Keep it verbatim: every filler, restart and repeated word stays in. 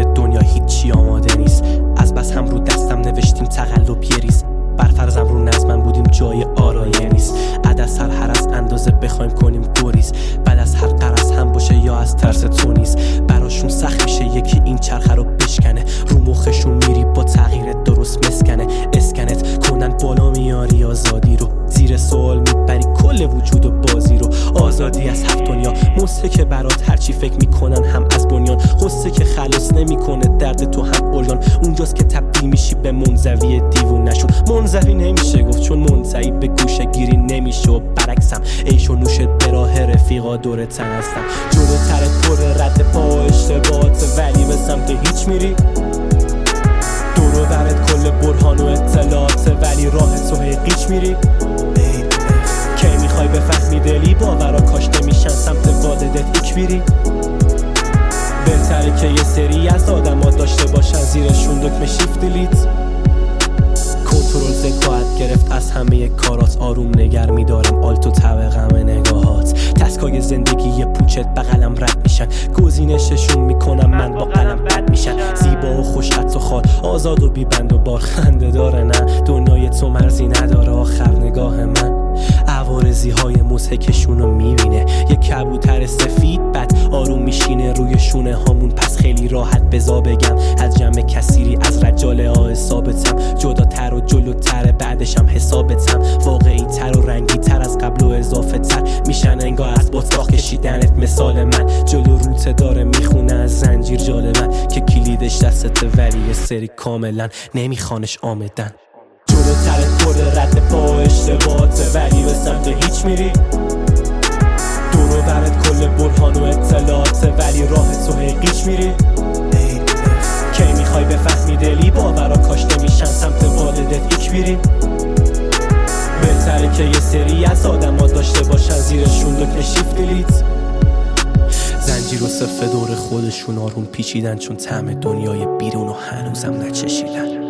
دنیا هیچی آماده نیست. از بس هم رو دستم نوشتیم تقلب یه ریز، بر فرضم رو نظمم بودیم جای آرایه نیست. عدس هر هر از اندازه بخوایم کنیم گریز، بعد از هر قرص هم باشه یا از ترس تو نیست. براشون سخت میشه یکی این چرخه رو بشکنه، رو مخشون میری با تغییرت درست مسکنه. اسکنت کنن بالا میاری آزادی رو، زیر سوال میبری کل وجود و بازی رو. آزادی از هفت دنیا مسته که برات هرچی فکر میکنن هم از بنیان، غصه که خلاص نمیکنه درد تو هم اولیان. اونجاست که تبدیل میشی به منزوی دیوونه‌شون. منزوی نمیشه گفت چون منتهی به گوشه گیری نمیشه و برعکسم عیش و نوشت به راه رفیقا دور تن هستم. جلوتر پر رد پا و اشتباهات ولی به سمت هیچ میری. دور و برت کل برهان و اطلاعات ولی راه تو هی قیچ میری. کی میخوای بفهمی دلی باورا کاش نمیشن سمت والدت ایک بیری. بهتره که یه سری از آدم ها داشته باشن زیرشون دکمه شیفت دیلیت. کنترل ذکاعت گرفت از همه کارات، آروم نگر میدارم آلتو طبقم نگاهات. تسکای زندگی یه پوچت بغلم رد میشن، گزینششون میکنم من با قلم بد میشن. زیبا و خوش خط و خال، آزاد و بی بند و بار، خنده داره نه دنیای تو مرزی نداره آخر نگاه من. عوارضی های مضحکشون رو میبینه، یه کبوتر سفید بد آروم میشینه روی شونه هامون. پس خیلی راحت بزا بگم از جمع کثیری از رجال آه ثابتم، جداتر و جلوتر بعدشم حسابتم. واقعی تر و رنگی تر از قبل و اضافه تر میشن انگار از بطلاق کشیدنت. مثال من جلو روته داره میخونه از زنجیر جالبن که کلیدش دستت ولی یه سری کاملا نمیخوانش آمدن. جلوترت پر رد پا و اشتباهات ولی به سمت هیچ میری. دور و برت کل برهان و اطلاعات ولی راه تو هی قیچ میری. کی میخوای بفهمی دلی باورا کاش نمیشن سمت والدت ایک بیری. بهتره که یه سری از آدم ها داشته باشن زیرشون دکمه شیفت دیلیت. زنجیر و صفه دور خودشون آروم پیچیدن چون طعم دنیای بیرون و هنوزم نچشیدن.